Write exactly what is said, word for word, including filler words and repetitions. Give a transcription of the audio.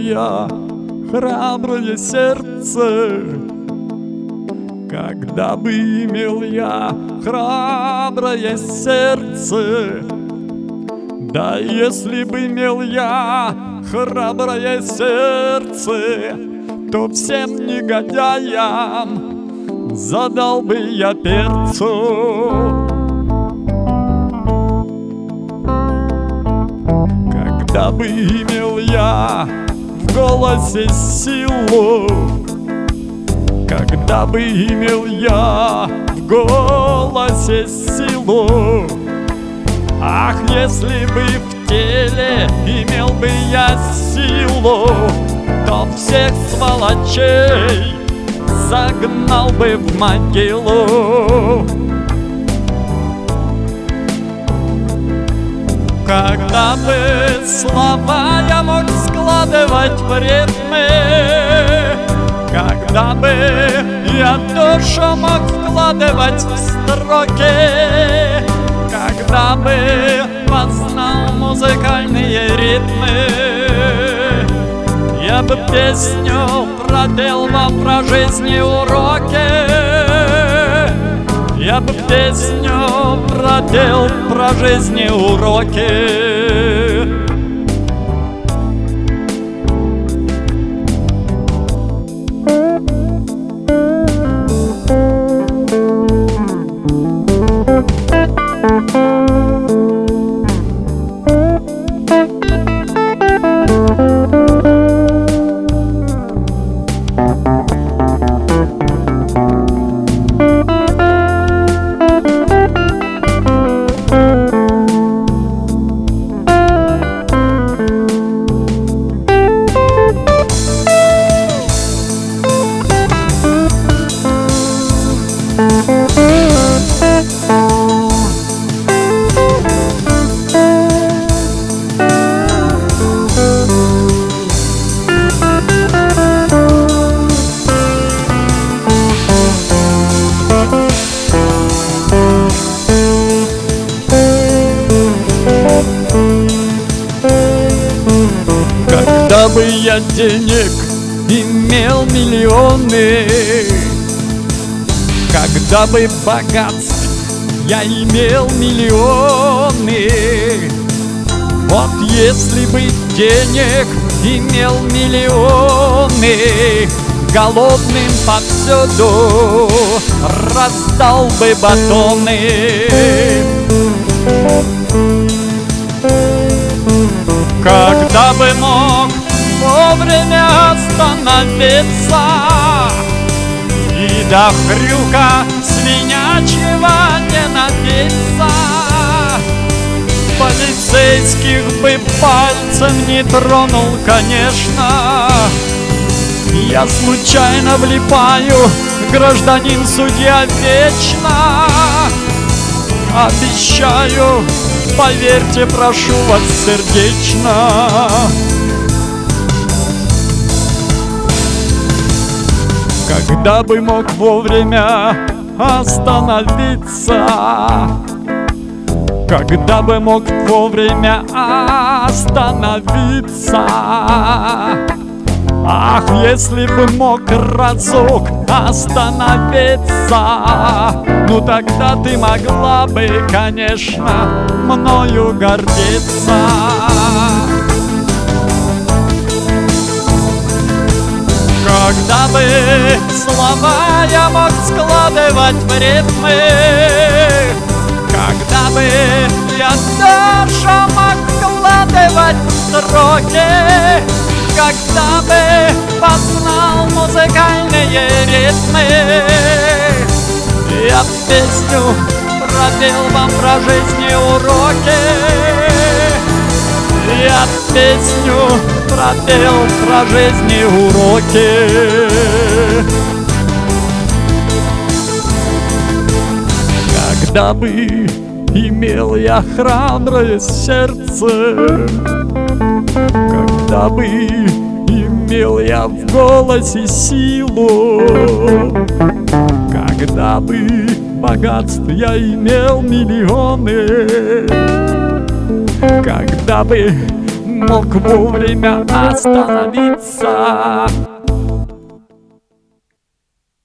я храброе сердце, когда бы имел я храброе сердце, да если бы имел я храброе сердце, то всем негодяям задал бы я перцу. Когда бы имел я в голосе силу, когда бы имел я в голосе силу, ах, если бы в теле имел бы я силу, то всех сволочей загнал бы в могилу. Когда бы слова я мог складывать в ритмы, когда бы я душу мог вкладывать в строки, когда бы познал музыкальные ритмы, я бы песню пропел вам про жизни уроки, я бы песню пропел про жизни уроки. Когда бы я денег имел миллионы, когда бы богатств я имел миллионы, вот если бы денег имел миллионы, голодным повсюду раздал бы батоны. Когда бы мог вовремя остановиться и до хрюка свинячьего не напиться, полицейских бы пальцем не тронул, конечно. Я случайно влипаю, гражданин судья, вечно. Обещаю, поверьте, прошу вас сердечно. Когда бы мог вовремя остановиться, когда бы мог вовремя остановиться, ах, если бы мог разок остановиться, ну тогда ты могла бы, конечно, мною гордиться. Когда бы слова я мог складывать в ритмы, когда бы я душу мог вкладывать в строки, когда бы познал музыкальные ритмы, я песню пропел вам про жизни уроки, я песню пропел про жизни уроки. Когда бы имел я храброе сердце, когда бы имел я в голосе силу, когда бы богатств я имел миллионы, когда бы мог вовремя остановиться.